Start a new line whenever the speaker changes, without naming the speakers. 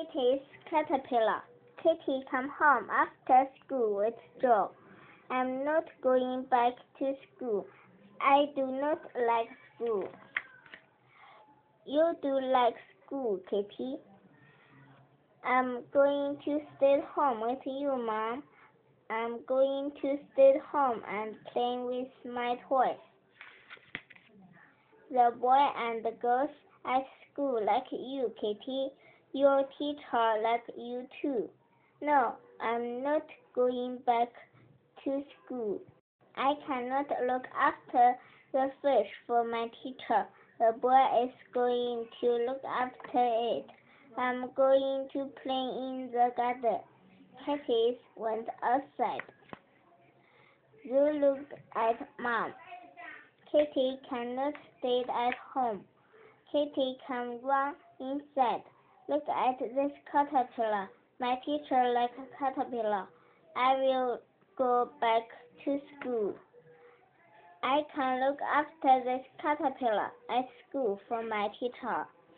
Kitty's caterpillar. Kitty come home after school with joy. I'm not going back to school. I do not like school. You do like school, Kitty. I'm going to stay home with you, Mom. I'm going to stay home and play with my toys. The boy and the girls at school like you, Kitty. Your teacher like you too. No, I'm not going back to school. I cannot look after the fish for my teacher. The boy is going to look after it. I'm going to play in the garden. Kitty went outside. Zoo looked at Mom. Kitty cannot stay at home. Kitty can run inside. Look at this caterpillar. My teacher likes caterpillar. I will go back to school. I can look after this caterpillar at school for my teacher.